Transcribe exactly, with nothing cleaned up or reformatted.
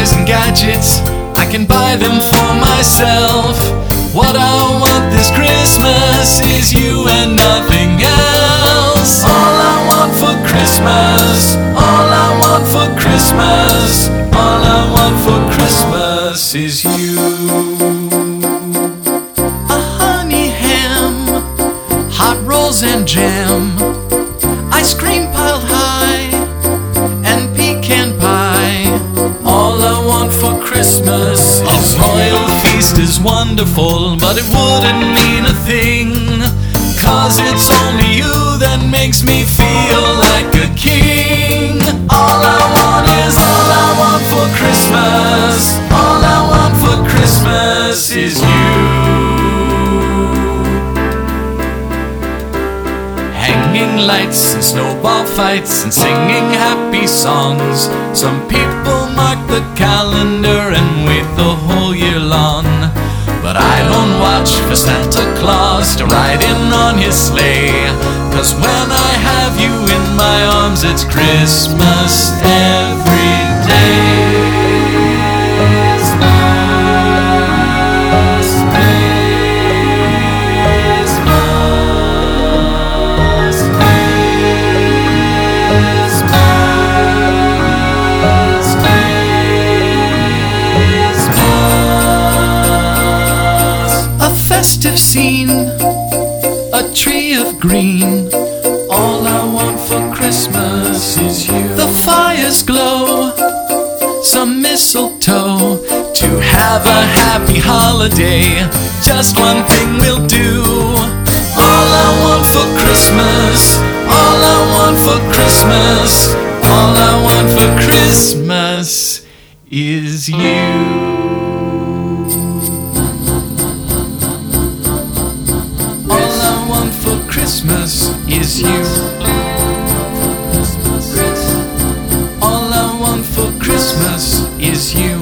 toys and gadgets, I can buy them for myself. What I want this Christmas is you and nothing else. All I want for Christmas, all I want for Christmas, all I want for Christmas is you. A honey ham, hot rolls and jam, ice cream piled high, and pecan pie. All I want for Christmas, a royal feast is wonderful, but it wouldn't mean a thing, 'cause it's only you that makes me feel like a king. All I want is, all I want for Christmas, all I want for Christmas is you. Hanging lights and snowball fights and singing happy songs. Some people mark the calendar and wait the whole year long, but I don't watch for Santa Claus to ride in on his sleigh, 'cause when I have you in my arms, it's Christmas every day. Festive scene, a tree of green. All I want for Christmas is you. The fires glow, some mistletoe, to have a happy holiday. Just one thing will do. All I want for Christmas, all I want for Christmas, all I want for Christmas is you. Christmas is you. All I want for Christmas is you.